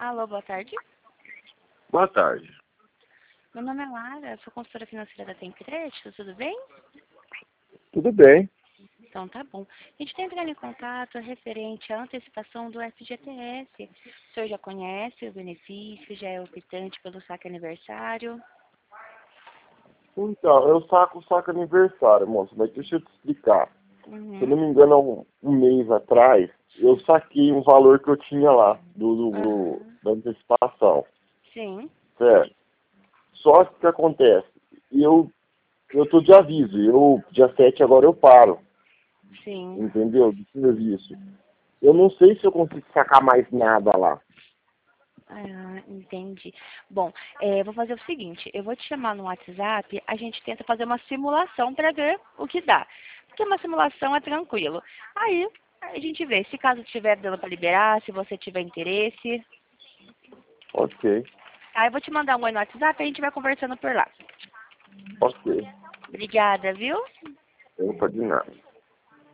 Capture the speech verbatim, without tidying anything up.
Alô, boa tarde. Boa tarde. Meu nome é Lara, sou consultora financeira da Tem Crédito, tudo bem? Tudo bem? Então tá bom. A gente está entrando em contato referente à antecipação do F G T S. O senhor já conhece o benefício, já é optante pelo saque aniversário? Então, eu saco o saco aniversário, moço, mas deixa eu te explicar. Se eu não Uhum. me engano, há um, um mês atrás, eu saquei um valor que eu tinha lá, do, do, do- Aham. da antecipação, Sim, certo? Só que o que acontece? Eu, eu tô de aviso, eu, dia sete agora eu paro, sim. entendeu? Do serviço. Eu não sei se eu consigo sacar mais nada lá. Ah, entendi. Bom, é, vou fazer o seguinte, eu vou te chamar no WhatsApp, a gente tenta fazer uma simulação para ver o que dá. Porque uma simulação é tranquilo. Aí a gente vê, se caso tiver dando para liberar, se você tiver interesse. Ok, Aí eu vou te mandar um oi no WhatsApp e a gente vai conversando por lá. ok. Obrigada, viu? Eu não tô de nada.